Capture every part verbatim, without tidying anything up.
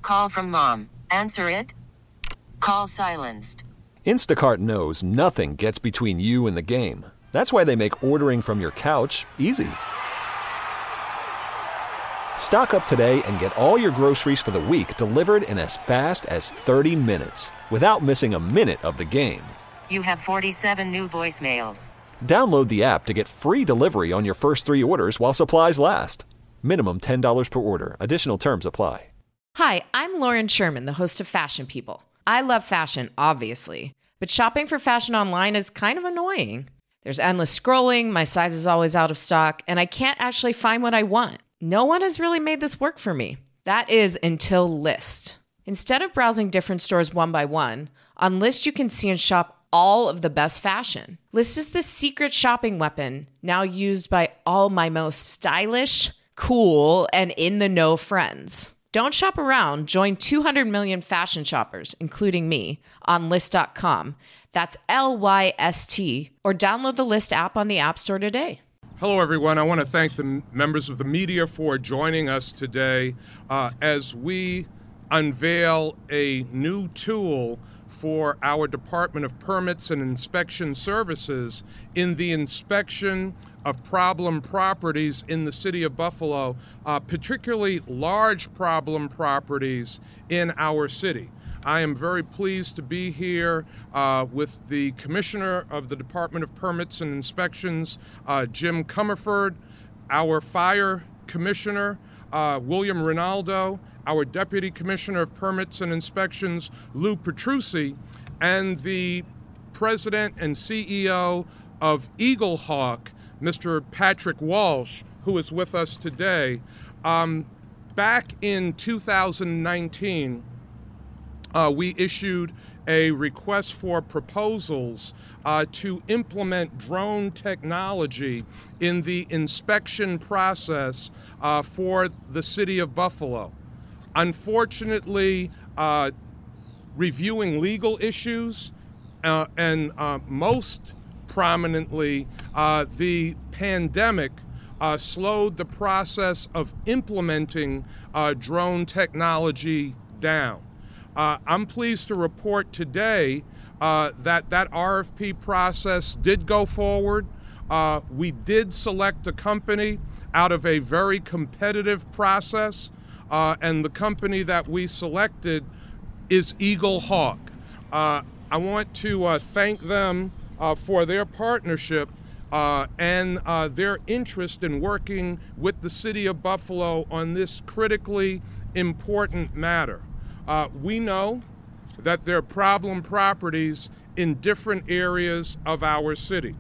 Call from mom. Answer it. Call silenced. Instacart knows nothing gets between you and the game. That's why they make ordering from your couch easy. Stock up today and get all your groceries for the week delivered in as fast as thirty minutes without missing a minute of the game. You have forty-seven new voicemails. Download the app to get free delivery on your first three orders while supplies last. Minimum ten dollars per order. Additional terms apply. Hi, I'm Lauren Sherman, the host of Fashion People. I love fashion, obviously, but shopping for fashion online is kind of annoying. There's endless scrolling, my size is always out of stock, and I can't actually find what I want. No one has really made this work for me. That is until Lyst. Instead of browsing different stores one by one, on Lyst you can see and shop all of the best fashion. Lyst is the secret shopping weapon now used by all my most stylish, cool, and in-the-know friends. Don't shop around. Join two hundred million fashion shoppers, including me, on Lyst dot com. That's L Y S T, or download the Lyst app on the App Store today. Hello, everyone. I want to thank the m- members of the media for joining us today uh, as we unveil a new tool for our Department of Permits and Inspection Services in the inspection of problem properties in the city of Buffalo, uh, particularly large problem properties in our city. I am very pleased to be here uh, with the Commissioner of the Department of Permits and Inspections, uh, Jim Comerford, our Fire Commissioner, uh, William Rinaldo, our Deputy Commissioner of Permits and Inspections, Lou Petrucci, and the President and C E O of Eagle Hawk, Mister Patrick Walsh, who is with us today. Um, back in two thousand nineteen, uh, we issued a request for proposals uh, to implement drone technology in the inspection process uh, for the city of Buffalo. Unfortunately, uh, reviewing legal issues uh, and uh, most prominently, uh, the pandemic uh, slowed the process of implementing uh, drone technology down. Uh, I'm pleased to report today uh, that that R F P process did go forward. Uh, we did select a company out of a very competitive process, uh, and the company that we selected is Eagle Hawk. Uh, I want to uh, thank them uh, for their partnership uh, and uh, their interest in working with the city of Buffalo on this critically important matter. Uh, we know that there are problem properties in different areas of our city.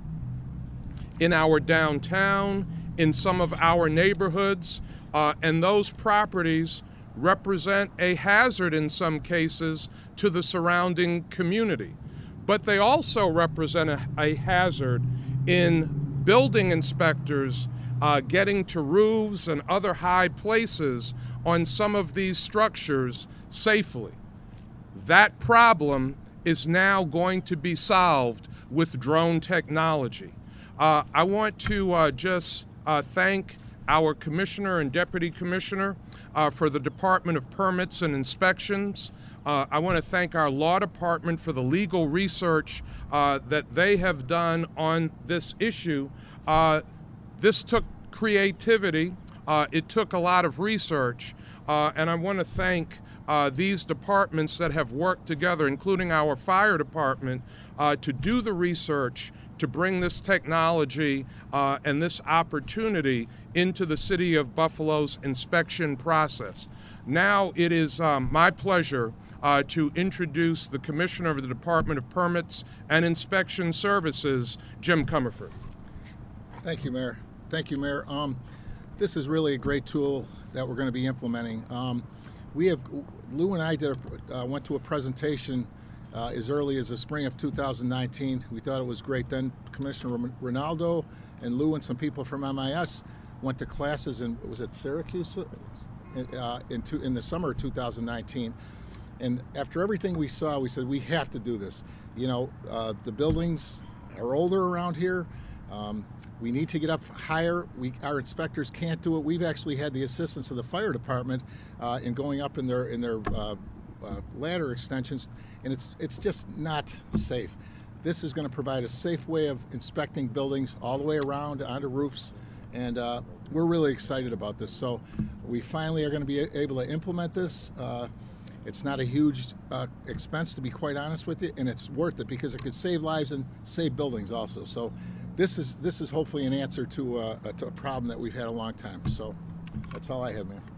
In our downtown, in some of our neighborhoods, uh, and those properties represent a hazard in some cases to the surrounding community. But they also represent a, a hazard in building inspectors uh, getting to roofs and other high places on some of these structures safely. That problem is now going to be solved with drone technology. Uh, I want to uh, just uh, thank our Commissioner and Deputy Commissioner uh, for the Department of Permits and Inspections. Uh, I want to thank our Law Department for the legal research uh, that they have done on this issue. Uh, this took creativity. Uh, it took a lot of research. Uh, and I want to thank uh, these departments that have worked together, including our fire department, uh, to do the research to bring this technology uh, and this opportunity into the city of Buffalo's inspection process. Now it is um, my pleasure uh, to introduce the Commissioner of the Department of Permits and Inspection Services, Jim Comerford. Thank you, Mayor. Thank you, Mayor. Um, this is really a great tool that we're going to be implementing. Um, we have, Lou and I did a, uh, went to a presentation uh, as early as the spring of two thousand nineteen. We thought it was great. Then Commissioner Rinaldo and Lou and some people from M I S went to classes in, was it Syracuse? Uh, in, two, in the summer of two thousand nineteen. And after everything we saw, we said, we have to do this. You know, uh, the buildings are older around here. Um, We need to get up higher. We, our inspectors can't do it. We've actually had the assistance of the fire department uh, in going up in their in their uh, uh, ladder extensions, and it's it's just not safe. This is going to provide a safe way of inspecting buildings all the way around onto roofs, and uh, we're really excited about this. So we finally are going to be able to implement this. Uh, it's not a huge uh, expense, to be quite honest with you, and it's worth it because it could save lives and save buildings also. So this is this is hopefully an answer to, uh, to a problem that we've had a long time. So that's all I have, man.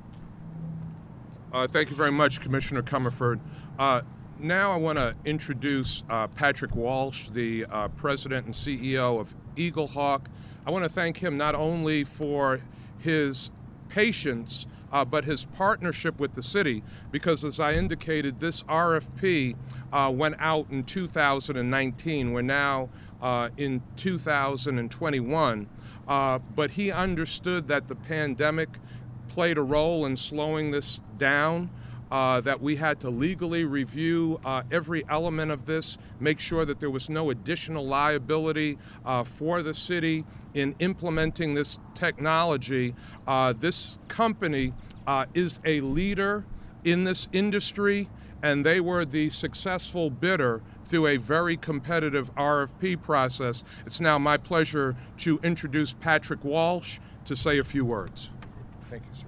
Uh, thank you very much, Commissioner Comerford. Uh, now I want to introduce uh, Patrick Walsh, the uh, President and C E O of Eaglehawk. I want to thank him not only for his patience, uh, but his partnership with the city, because as I indicated, this R F P uh, went out in two thousand nineteen. We're now uh, in two thousand twenty-one, uh, but he understood that the pandemic played a role in slowing this down, uh, that we had to legally review uh, every element of this, make sure that there was no additional liability uh, for the city in implementing this technology. Uh, this company uh, is a leader in this industry, and they were the successful bidder through a very competitive R F P process. It's now my pleasure to introduce Patrick Walsh to say a few words. Thank you, sir.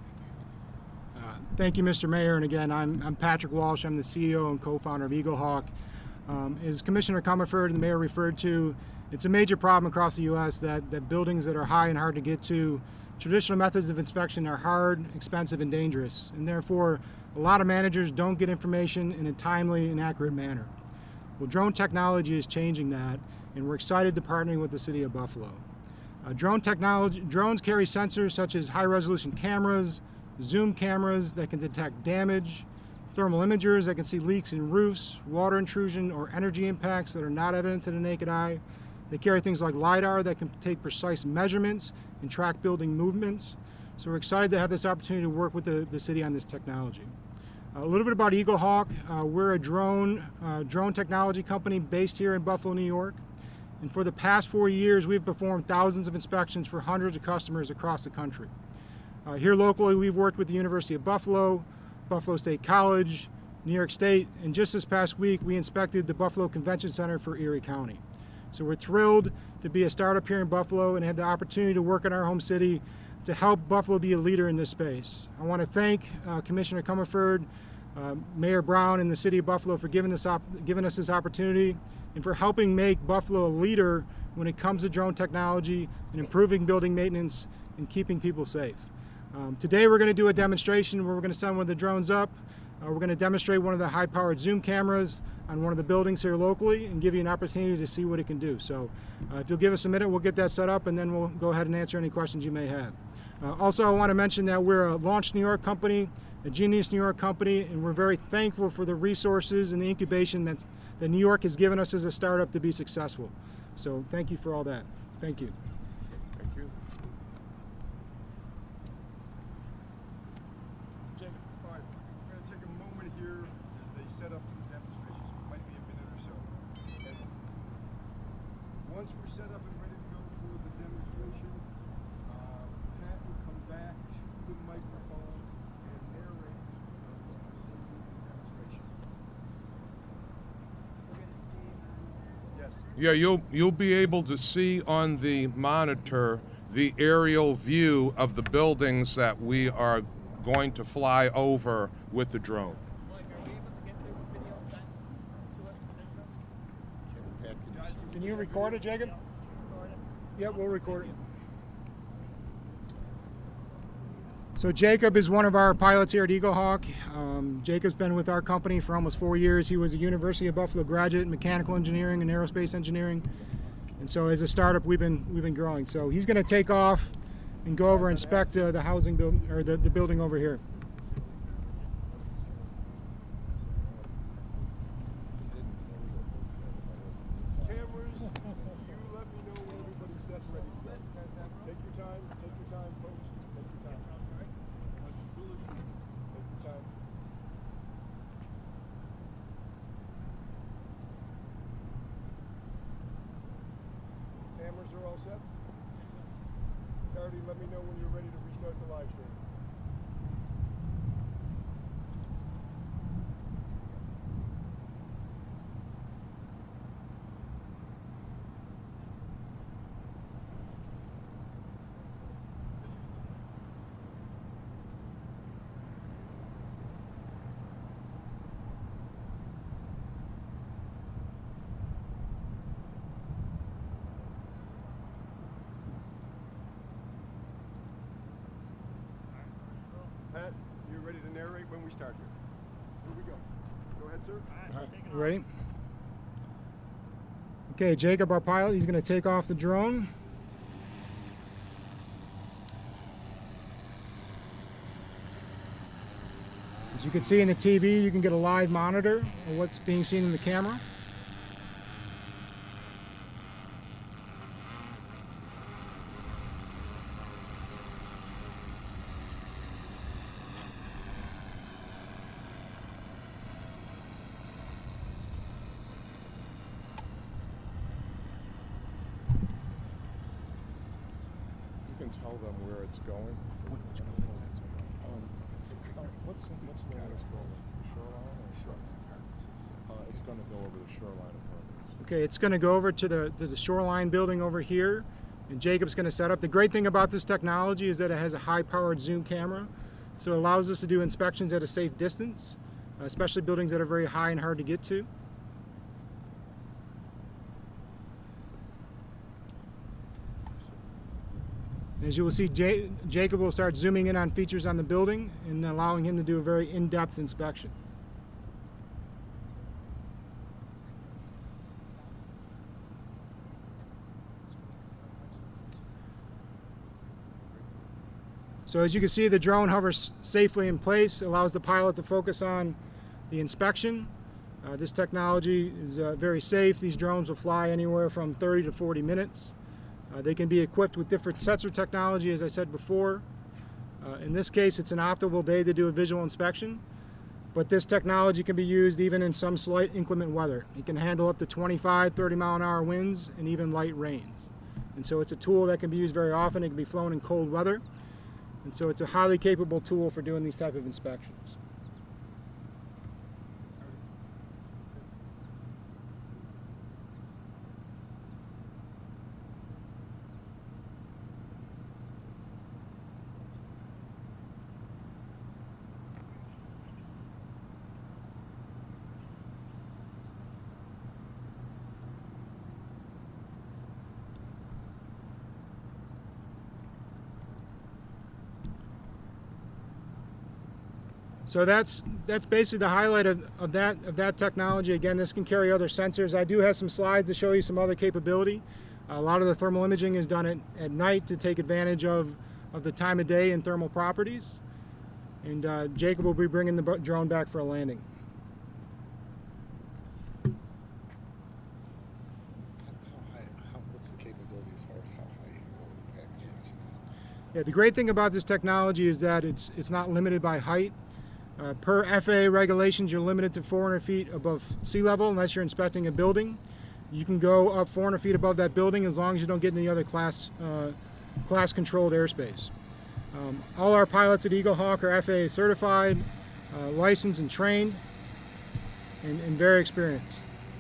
Uh, thank you, Mister Mayor. And again, I'm, I'm Patrick Walsh. I'm the C E O and co-founder of Eaglehawk. Um, as Commissioner Comerford and the Mayor referred to, it's a major problem across the U S that, that buildings that are high and hard to get to, traditional methods of inspection are hard, expensive, and dangerous. And therefore, a lot of managers don't get information in a timely and accurate manner. Well, drone technology is changing that, and we're excited to partner with the City of Buffalo. Uh, drone technology, drones carry sensors such as high-resolution cameras, zoom cameras that can detect damage, thermal imagers that can see leaks in roofs, water intrusion, or energy impacts that are not evident to the naked eye. They carry things like LiDAR that can take precise measurements and track building movements. So we're excited to have this opportunity to work with the, the city on this technology. Uh, a little bit about Eaglehawk. Uh, we're a drone, uh, drone technology company based here in Buffalo, New York. And for the past four years, we've performed thousands of inspections for hundreds of customers across the country. Uh, here locally, we've worked with the University of Buffalo, Buffalo State College, New York State, and just this past week, we inspected the Buffalo Convention Center for Erie County. So we're thrilled to be a startup here in Buffalo and have the opportunity to work in our home city to help Buffalo be a leader in this space. I want to thank uh, Commissioner Comerford, uh, Mayor Brown, and the City of Buffalo for giving, this op giving us this opportunity and for helping make Buffalo a leader when it comes to drone technology and improving building maintenance and keeping people safe. Um, today we're going to do a demonstration where we're going to send one of the drones up. Uh, we're going to demonstrate one of the high-powered zoom cameras on one of the buildings here locally and give you an opportunity to see what it can do. So uh, if you'll give us a minute, we'll get that set up and then we'll go ahead and answer any questions you may have. Uh, also, I want to mention that we're a Launch New York company, a Genius New York company, and we're very thankful for the resources and the incubation that's, that New York has given us as a startup to be successful. So thank you for all that. Thank you. Thank you. Jacob, all right, we're going to take a moment here as they set up for the demonstration, so it might be a minute or so. And once we're set up and ready to go for the demonstration, uh, Pat will come back to the microphone and narrate the demonstration. We're going to see. Yes. Yeah, you'll you'll be able to see on the monitor the aerial view of the buildings that we are going to fly over with the drone. Mike, are we able to get this video sent to us in the newsrooms? Can you record it, Jacob? Yeah, we'll record it. So Jacob is one of our pilots here at Eaglehawk. Um, Jacob's been with our company for almost four years. He was a University of Buffalo graduate in mechanical engineering and aerospace engineering. And so as a startup, we've been we've been growing. So he's going to take off and go over and inspect uh, the housing build or the, the building over here. Cameras, you let me know when everybody's set and ready to go. Take your time, take your time, folks. Take your time. Take your time. Cameras are all set? clarity, let me know when you're ready to restart the live stream. Pat, you're ready to narrate when we start here. Here we go. Go ahead, sir. All right, you ready? Okay, Jacob, our pilot, he's going to take off the drone. As you can see in the T V, you can get a live monitor of what's being seen in the camera. You can tell them where it's going. Um, what's, what's the name of this building? Shoreline? Shoreline. Uh, it's going to go over the Shoreline Apartments. Okay, it's going to go over to the, to the Shoreline building over here, and Jacob's going to set up. The great thing about this technology is that it has a high-powered zoom camera, so it allows us to do inspections at a safe distance, especially buildings that are very high and hard to get to. As you will see, J Jacob will start zooming in on features on the building and allowing him to do a very in-depth inspection. So as you can see, the drone hovers safely in place, allows the pilot to focus on the inspection. Uh, this technology is uh, very safe. These drones will fly anywhere from thirty to forty minutes. Uh, they can be equipped with different sensor technology, as I said before. Uh, in this case, it's an optimal day to do a visual inspection, but this technology can be used even in some slight inclement weather. It can handle up to twenty-five, thirty mile an hour winds and even light rains. And so it's a tool that can be used very often. It can be flown in cold weather. And so it's a highly capable tool for doing these type of inspections. So that's that's basically the highlight of, of that of that technology. Again, this can carry other sensors. I do have some slides to show you some other capability. A lot of the thermal imaging is done at, at night to take advantage of, of the time of day and thermal properties. And uh, Jacob will be bringing the drone back for a landing. How high, how, what's the capability as far as how high you can go with the packaging? Yeah, the great thing about this technology is that it's it's not limited by height. Uh, per F A A regulations, you're limited to four hundred feet above sea level unless you're inspecting a building. You can go up four hundred feet above that building as long as you don't get any other class uh, class controlled airspace. Um, all our pilots at Eagle Hawk are F A A certified, uh, licensed and trained, and, and very experienced.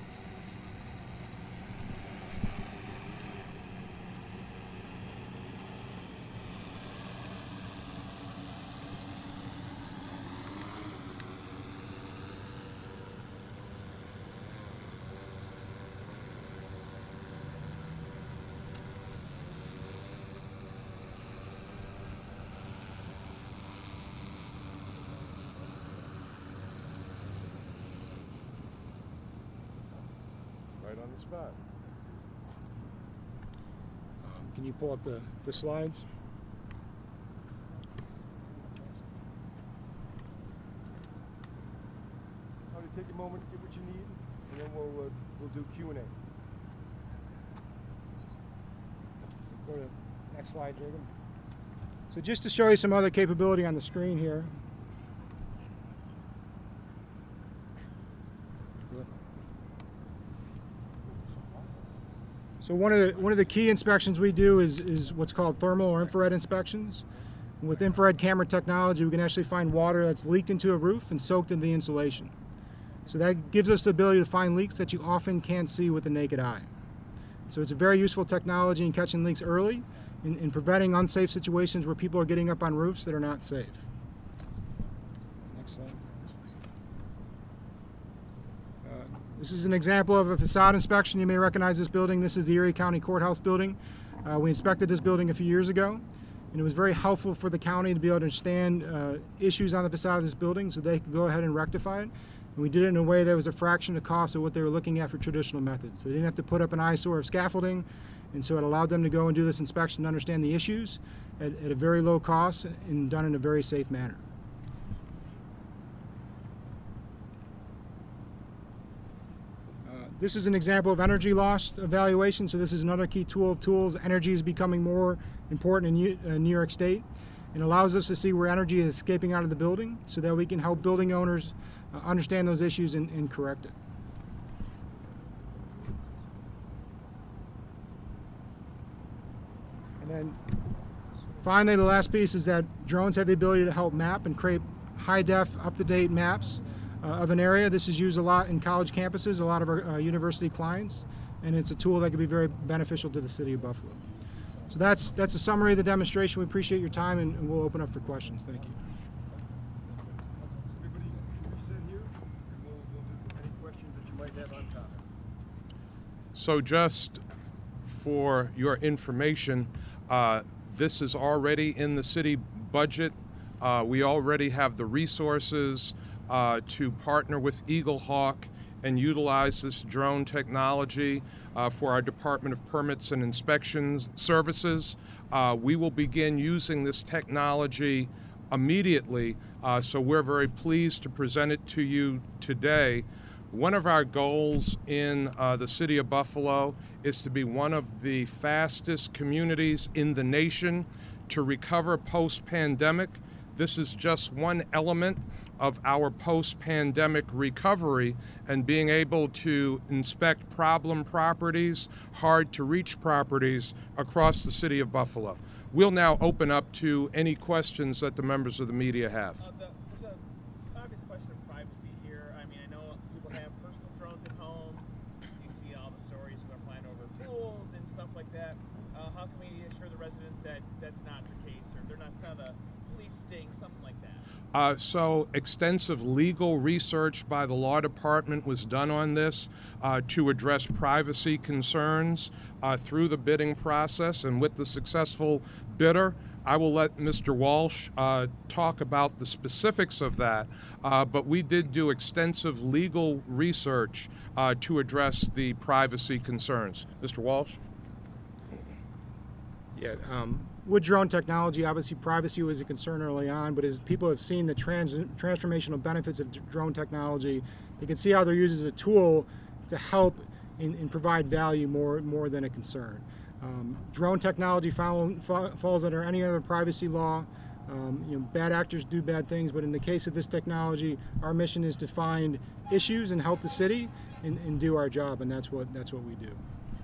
Right on the spot. Um, can you pull up the, the slides? How to take a moment, get what you need, and then we'll uh, we'll do Q and A. Go to the next slide, Jacob. So just to show you some other capability on the screen here. So one of the one of the key inspections we do is is what's called thermal or infrared inspections. With infrared camera technology, we can actually find water that's leaked into a roof and soaked into the insulation. So that gives us the ability to find leaks that you often can't see with the naked eye. So it's a very useful technology in catching leaks early, in, in preventing unsafe situations where people are getting up on roofs that are not safe. Next slide. Uh, this is an example of a facade inspection. You may recognize this building. This is the Erie County Courthouse building. Uh, we inspected this building a few years ago, and it was very helpful for the county to be able to understand uh, issues on the facade of this building so they could go ahead and rectify it. And we did it in a way that was a fraction of the cost of what they were looking at for traditional methods. They didn't have to put up an eyesore of scaffolding, and so it allowed them to go and do this inspection to understand the issues at, at a very low cost and done in a very safe manner. Uh, this is an example of energy loss evaluation. So this is another key tool of tools. Energy is becoming more important in New, uh, New York State. It allows us to see where energy is escaping out of the building so that we can help building owners uh, understand those issues and, and correct it. And then finally, the last piece is that drones have the ability to help map and create high-def, up-to-date maps uh, of an area. This is used a lot in college campuses, a lot of our uh, university clients, and it's a tool that can be very beneficial to the city of Buffalo. So that's that's a summary of the demonstration. We appreciate your time, and, and we'll open up for questions. Thank you. Everybody will be set here, and we'll, we'll do any questions that you might have on topic. So just for your information, uh, this is already in the city budget. Uh, we already have the resources uh, to partner with Eagle Hawk and utilize this drone technology uh, for our Department of Permits and Inspections services. Uh, we will begin using this technology immediately, uh, so we're very pleased to present it to you today. One of our goals in uh, the city of Buffalo is to be one of the fastest communities in the nation to recover post-pandemic. This is just one element of our post-pandemic recovery and being able to inspect problem properties, hard-to-reach properties across the city of Buffalo. We'll now open up to any questions that the members of the media have. Uh, the, there's an obvious question of privacy here. I mean, I know people have personal drones at home. You see all the stories of them flying over pools and stuff like that. Uh, how can we assure the residents that that's not the case, or they're not, it's not a police sting, something like that? Uh, so extensive legal research by the law department was done on this uh, to address privacy concerns uh, through the bidding process, and with the successful bidder, I will let Mister Walsh uh, talk about the specifics of that, uh, but we did do extensive legal research uh, to address the privacy concerns. Mister Walsh? Yeah, um, with drone technology, obviously privacy was a concern early on, but as people have seen the trans transformational benefits of drone technology, they can see how they're used as a tool to help and, and provide value more, more than a concern. Um, drone technology follow, fa falls under any other privacy law. Um, you know, bad actors do bad things, but in the case of this technology, our mission is to find issues and help the city and, and do our job, and that's what that's what we do.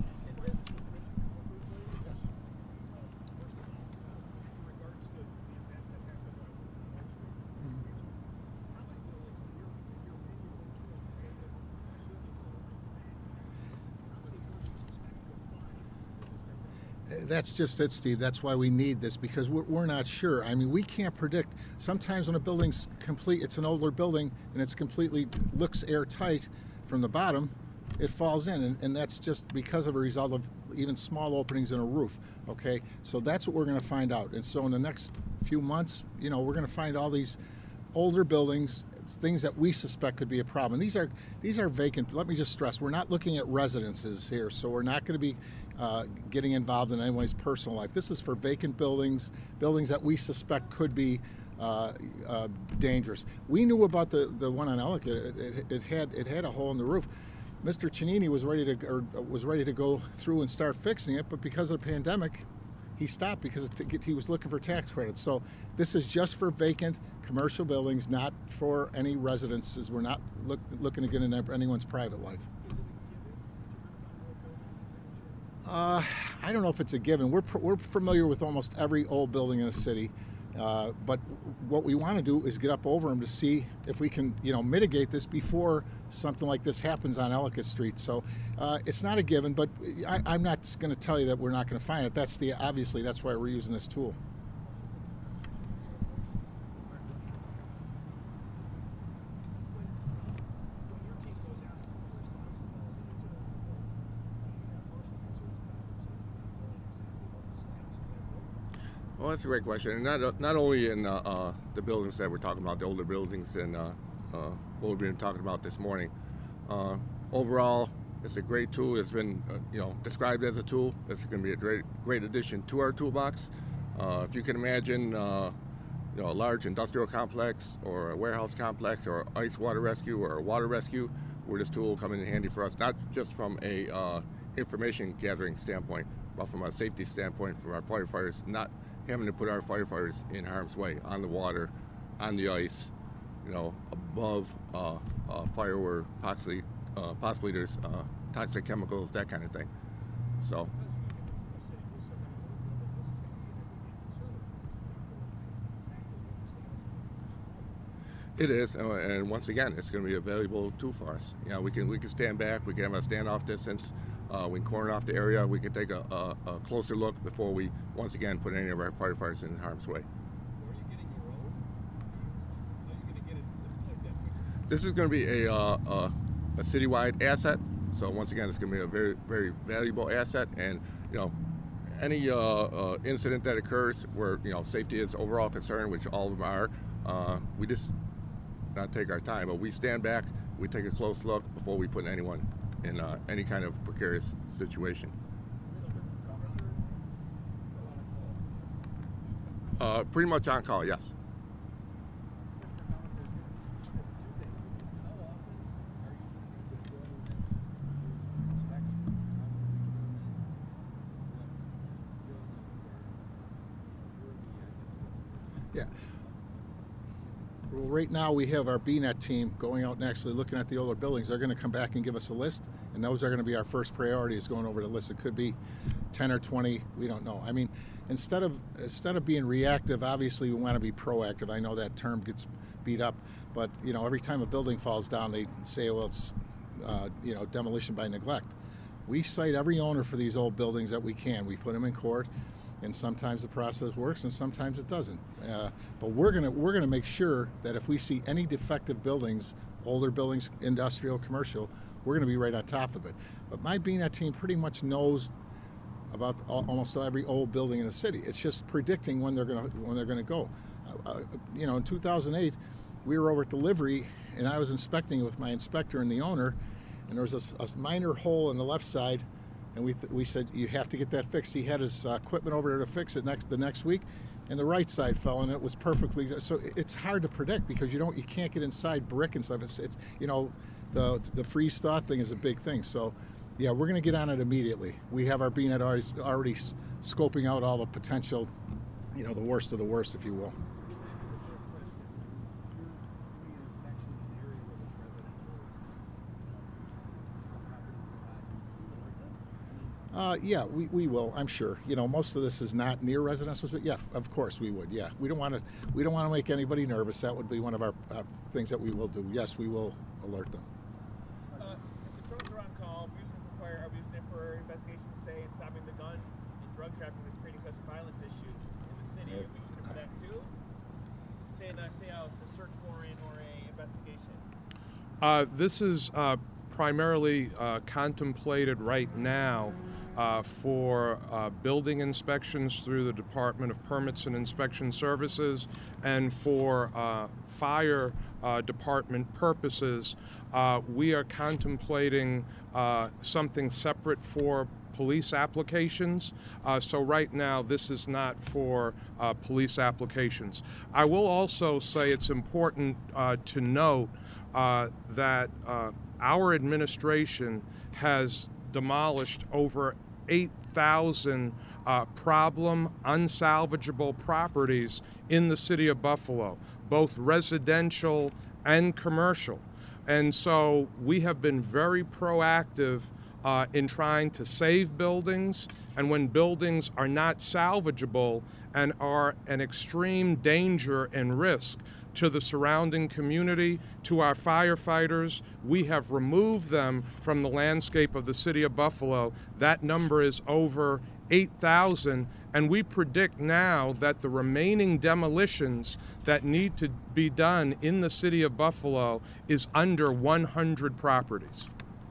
That's just it, Steve. That's why we need this, because we're, we're not sure. I mean, we can't predict. Sometimes when a building's complete, it's an older building, and it's completely looks airtight from the bottom, it falls in, and, and that's just because of a result of even small openings in a roof. Okay, so that's what we're going to find out. And so in the next few months, you know, we're going to find all these older buildings, things that we suspect could be a problem. These are these are vacant. Let me just stress, we're not looking at residences here, so we're not going to be uh, getting involved in anyone's personal life. This is for vacant buildings, buildings that we suspect could be uh, uh, dangerous. We knew about the the one on Ellicott. It, it, it had it had a hole in the roof. Mister Cennini was ready to or was ready to go through and start fixing it, but because of the pandemic, he stopped because he was looking for tax credits. So this is just for vacant commercial buildings, not for any residences. We're not look, looking to get into anyone's private life. Uh, I don't know if it's a given. We're, we're familiar with almost every old building in the city, uh, but what we want to do is get up over them to see if we can, you know, mitigate this before something like this happens on Ellicott Street. So uh, it's not a given, but I, I'm not going to tell you that we're not going to find it. That's the obviously that's why we're using this tool. Well, that's a great question, and not not only in uh, uh, the buildings that we're talking about, the older buildings, and uh, uh, what we've been talking about this morning. Uh, overall, it's a great tool. It's been uh, you know described as a tool. It's going to be a great great addition to our toolbox. Uh, if you can imagine, uh, you know, a large industrial complex or a warehouse complex or ice water rescue or a water rescue, where this tool will come in handy for us, not just from a uh, information gathering standpoint, but from a safety standpoint for our firefighters, not having to put our firefighters in harm's way on the water, on the ice, you know, above uh, uh, fire where possibly, uh, possibly there's uh, toxic chemicals, that kind of thing. So. It is, uh, and once again, it's going to be a valuable tool for us. You know, we can we can stand back, we can have a standoff distance, uh, we can corner off the area, we can take a, a, a closer look before we once again put any of our firefighters in harm's way. This is going to be a, uh, a a citywide asset, so once again, it's going to be a very very valuable asset, and you know, any uh, uh, incident that occurs where you know safety is overall concerned, which all of them are, uh, we just not take our time, but we stand back, we take a close look before we put anyone in uh, any kind of precarious situation. Uh, pretty much on call, yes. Yeah. Well, right now we have our B net team going out and actually looking at the older buildings. They're going to come back and give us a list, and those are going to be our first priority, is going over the list. It could be ten or twenty, we don't know. I mean, instead of instead of being reactive, obviously we want to be proactive. I know that term gets beat up, but you know, every time a building falls down, they say, well, it's uh, you know, demolition by neglect. We cite every owner for these old buildings that we can. We put them in court. And sometimes the process works, and sometimes it doesn't. Uh, but we're gonna we're gonna make sure that if we see any defective buildings, older buildings, industrial, commercial, we're gonna be right on top of it. But my B net team pretty much knows about all, almost every old building in the city. It's just predicting when they're gonna when they're gonna go. Uh, uh, you know, in two thousand eight, we were over at Delivery, and I was inspecting it with my inspector and the owner, and there was a, a minor hole in the left side. And we th- we said, you have to get that fixed. He had his uh, equipment over there to fix it next the next week, and the right side fell, and it was perfectly. So it's hard to predict because you don't you can't get inside brick and stuff. It's, it's you know, the the freeze thaw thing is a big thing. So yeah, we're going to get on it immediately. We have our B net already already scoping out all the potential, you know, the worst of the worst, if you will. Uh, yeah, we, we will. I'm sure. You know, most of this is not near residential, but yeah, of course we would. Yeah, we don't want to. We don't want to make anybody nervous. That would be one of our uh, things that we will do. Yes, we will alert them. Uh, if the drones are on call, we're using it for fire. Are we using it for investigations, say, and stopping the gun and drug trafficking that's creating such a violence issue in the city? Are we using it for that too? Say, uh, say out a search warrant or a investigation. Uh, this is uh, primarily uh, contemplated right now. Uh, for uh, building inspections through the Department of Permits and Inspection Services, and for uh, fire uh, department purposes, uh, we are contemplating uh, something separate for police applications. Uh, so right now, this is not for uh, police applications. I will also say it's important uh, to note uh, that uh, our administration has demolished over eight thousand uh, problem, unsalvageable properties in the city of Buffalo, both residential and commercial. And so we have been very proactive uh, in trying to save buildings, and when buildings are not salvageable and are an extreme danger and risk to the surrounding community, to our firefighters, we have removed them from the landscape of the city of Buffalo. That number is over eight thousand, and we predict now that the remaining demolitions that need to be done in the city of Buffalo is under one hundred properties.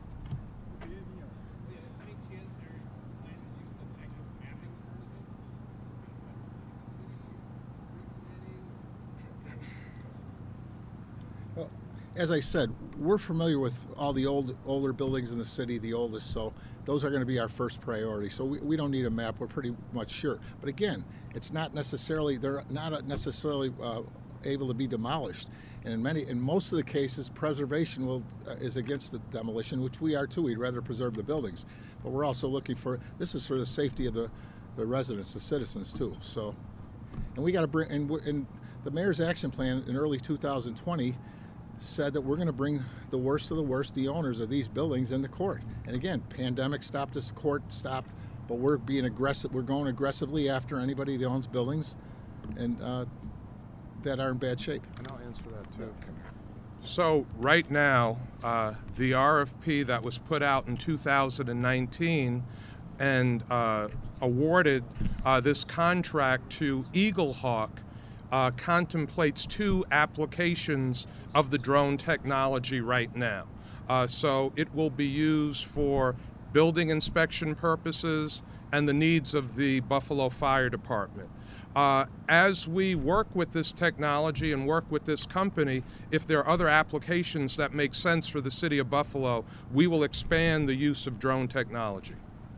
As I said, we're familiar with all the old, older buildings in the city, the oldest, so those are going to be our first priority. So we, we don't need a map, we're pretty much sure. But again, it's not necessarily, they're not necessarily uh, able to be demolished. And in many, in most of the cases, preservation will uh, is against the demolition, which we are too. We'd rather preserve the buildings. But we're also looking for, this is for the safety of the, the residents, the citizens too. So, and we got to bring, and, and the mayor's action plan in early two thousand twenty said that we're going to bring the worst of the worst, the owners of these buildings, into court. And again, pandemic stopped us, court stopped, but we're being aggressive. We're going aggressively after anybody that owns buildings and uh, that are in bad shape. And I'll answer that too. So right now, uh, the R F P that was put out in two thousand nineteen and uh, awarded uh, this contract to Eaglehawk Uh, contemplates two applications of the drone technology right now. Uh, so it will be used for building inspection purposes and the needs of the Buffalo Fire Department. Uh, as we work with this technology and work with this company, if there are other applications that make sense for the city of Buffalo, we will expand the use of drone technology.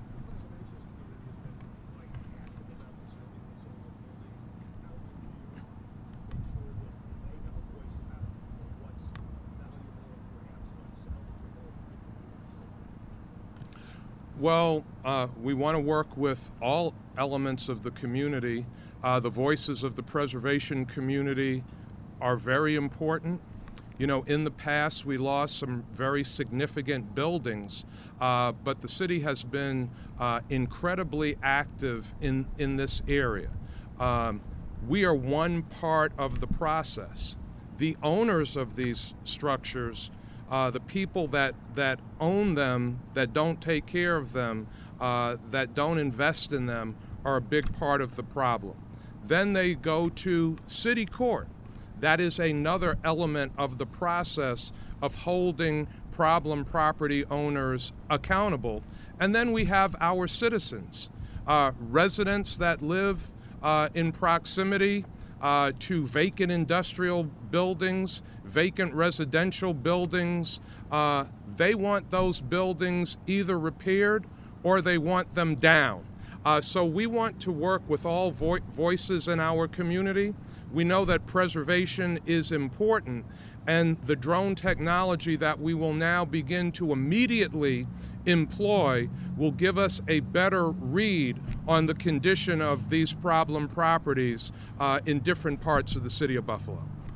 Well, uh, we want to work with all elements of the community. Uh, the voices of the preservation community are very important. You know, in the past, we lost some very significant buildings, uh, but the city has been uh, incredibly active in, in this area. Um, we are one part of the process. The owners of these structures, Uh, the people that, that own them, that don't take care of them, uh, that don't invest in them, are a big part of the problem. Then they go to city court. That is another element of the process of holding problem property owners accountable. And then we have our citizens, uh, residents that live uh, in proximity Uh, to vacant industrial buildings, vacant residential buildings. Uh, they want those buildings either repaired or they want them down. Uh, so we want to work with all vo- voices in our community. We know that preservation is important, and the drone technology that we will now begin to immediately employ will give us a better read on the condition of these problem properties uh, in different parts of the city of Buffalo.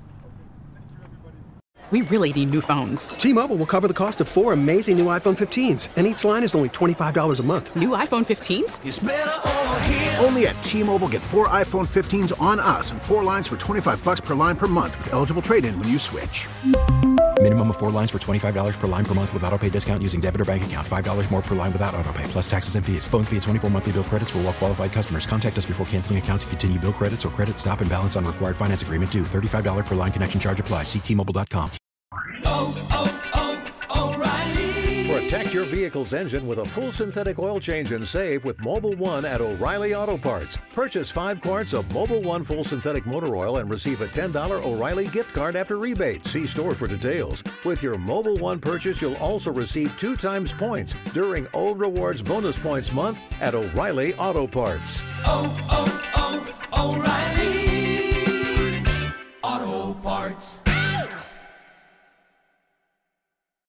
We really need new phones. T-Mobile will cover the cost of four amazing new iPhone fifteens, and each line is only twenty-five dollars a month. New iPhone fifteens? It's better over here. Only at T-Mobile, get four iPhone fifteens on us and four lines for twenty-five bucks per line per month with eligible trade-in when you switch. Minimum of four lines for twenty-five dollars per line per month with autopay discount using debit or bank account. five dollars more per line without autopay, plus taxes and fees. Phone fee at twenty-four monthly bill credits for well-qualified customers. Contact us before canceling account to continue bill credits or credit stop and balance on required finance agreement due. thirty-five dollars per line connection charge applies. See T Mobile dot com. Oh, oh, oh, O'Reilly. Protect your vehicle's engine with a full synthetic oil change and save with Mobil one at O'Reilly Auto Parts. Purchase five quarts of Mobil one full synthetic motor oil and receive a ten dollars O'Reilly gift card after rebate. See store for details. With your Mobil one purchase, you'll also receive two times points during O Rewards Bonus Points Month at O'Reilly Auto Parts. Oh,